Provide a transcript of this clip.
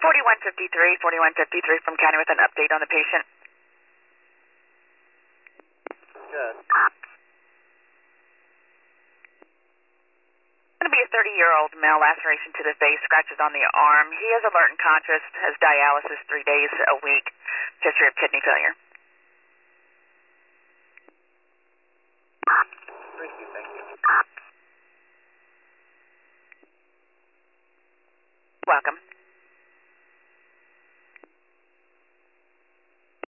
4153 from County with an update on the patient. Good. Going to be a 30-year-old male, laceration to the face, scratches on the arm. He is alert and conscious, has dialysis 3 days a week, history of kidney failure. Thank you. Welcome.